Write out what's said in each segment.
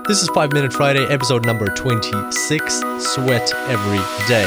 This is 5 Minute Friday, episode number 26, Sweat Every Day.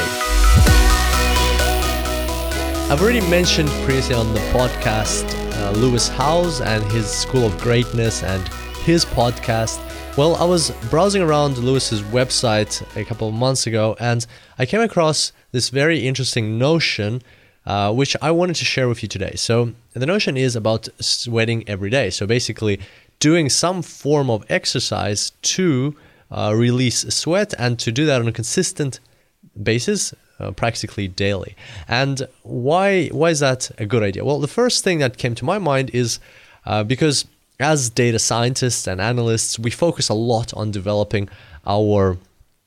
I've already mentioned previously on the podcast Lewis Howes and his School of Greatness and his podcast. Well, I was browsing around Lewis's website a couple of months ago and I came across this very interesting notion which I wanted to share with you today. So the notion is about sweating every day. So basically doing some form of exercise to release sweat and to do that on a consistent basis, practically daily. And why is that a good idea? Well, the first thing that came to my mind is because as data scientists and analysts, we focus a lot on developing our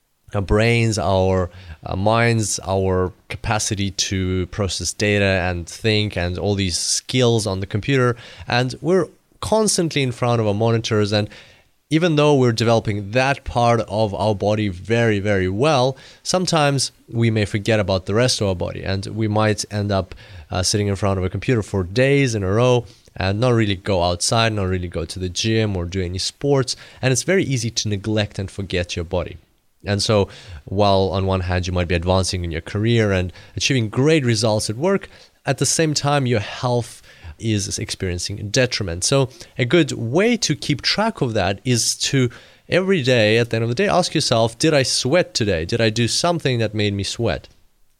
brains, our minds, our capacity to process data and think and all these skills on the computer. And we're constantly in front of our monitors. And even though we're developing that part of our body very, very well, sometimes we may forget about the rest of our body. And we might end up sitting in front of a computer for days in a row and not really go outside, not really go to the gym or do any sports. And it's very easy to neglect and forget your body. And so while on one hand you might be advancing in your career and achieving great results at work, at the same time your health is experiencing detriment. So a good way to keep track of that is to every day, at the end of the day, ask yourself, did I sweat today? Did I do something that made me sweat?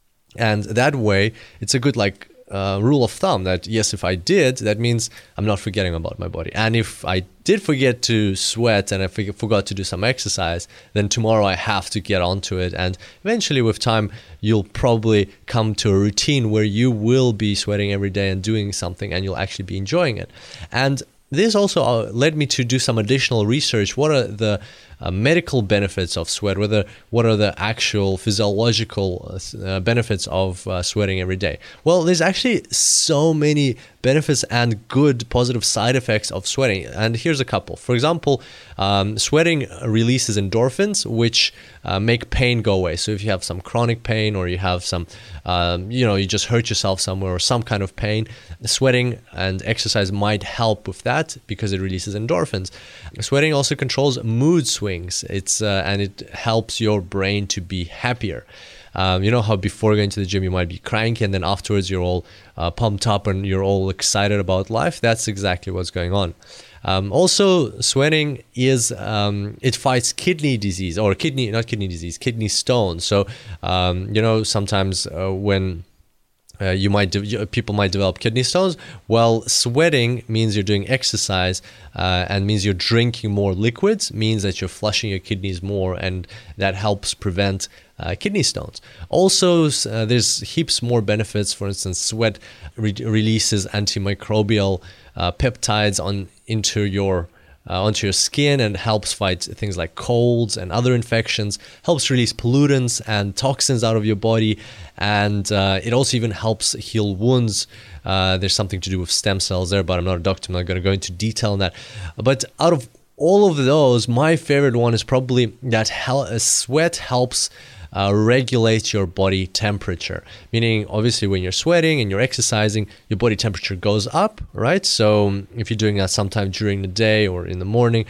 And that way, it's a good rule of thumb that yes, if I did, that means I'm not forgetting about my body. And if I did forget to sweat and I forgot to do some exercise, then tomorrow I have to get onto it. And eventually with time, you'll probably come to a routine where you will be sweating every day and doing something and you'll actually be enjoying it. And this also led me to do some additional research. What are the medical benefits of sweat? What are the actual physiological benefits of sweating every day? Well, there's actually so many benefits and good positive side effects of sweating. And here's a couple. For example, sweating releases endorphins, which make pain go away. So if you have some chronic pain or you have some, you just hurt yourself somewhere or some kind of pain, sweating and exercise might help with that because it releases endorphins. Sweating also controls mood swings. And it helps your brain to be happier. You know how before going to the gym you might be cranky and then afterwards you're all pumped up and you're all excited about life? That's exactly what's going on. Also, sweating is it fights kidney disease or kidney stones. So sometimes when people might develop kidney stones. Well, sweating means you're doing exercise and means you're drinking more liquids, means that you're flushing your kidneys more, and that helps prevent kidney stones. Also, there's heaps more benefits. For instance, sweat releases antimicrobial peptides onto your skin and helps fight things like colds and other infections, helps release pollutants and toxins out of your body, and it also even helps heal wounds. There's something to do with stem cells there, but I'm not a doctor. I'm not going to go into detail on that. But out of all of those, my favorite one is probably that sweat helps regulate your body temperature. Meaning, obviously, when you're sweating and you're exercising, your body temperature goes up, right? So if you're doing that sometime during the day or in the morning,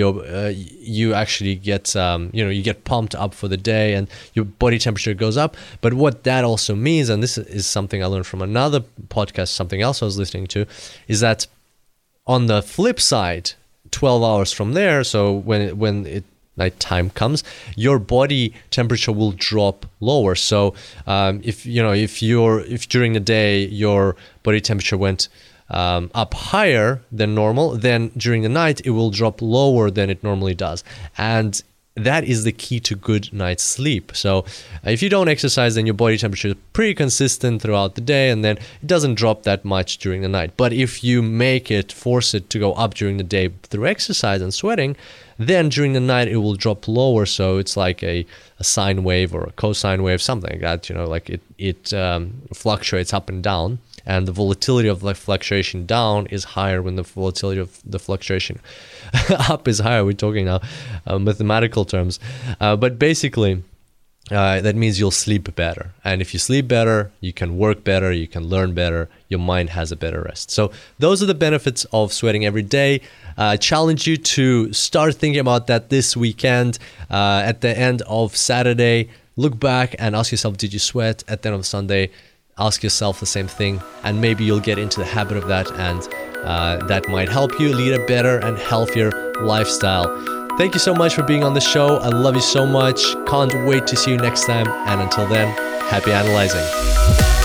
you actually get you get pumped up for the day and your body temperature goes up. But what that also means, and this is something I learned from another podcast, something else I was listening to, is that on the flip side, 12 hours from there, so when nighttime comes, your body temperature will drop lower. So if during the day your body temperature went up higher than normal, then during the night it will drop lower than it normally does. And that is the key to good night's sleep. So if you don't exercise, then your body temperature is pretty consistent throughout the day, and then it doesn't drop that much during the night. But if you force it to go up during the day through exercise and sweating, then during the night it will drop lower. So it's like a sine wave or a cosine wave, something like that. It fluctuates up and down. And the volatility of the fluctuation down is higher when the volatility of the fluctuation up is higher. We're talking now mathematical terms. But basically, that means you'll sleep better. And if you sleep better, you can work better, you can learn better, your mind has a better rest. So those are the benefits of sweating every day. I challenge you to start thinking about that this weekend. At the end of Saturday, look back and ask yourself, did you sweat? At the end of Sunday, ask yourself the same thing, and maybe you'll get into the habit of that, and that might help you lead a better and healthier lifestyle. Thank you so much for being on the show. I love you so much. Can't wait to see you next time. And until then, happy analyzing.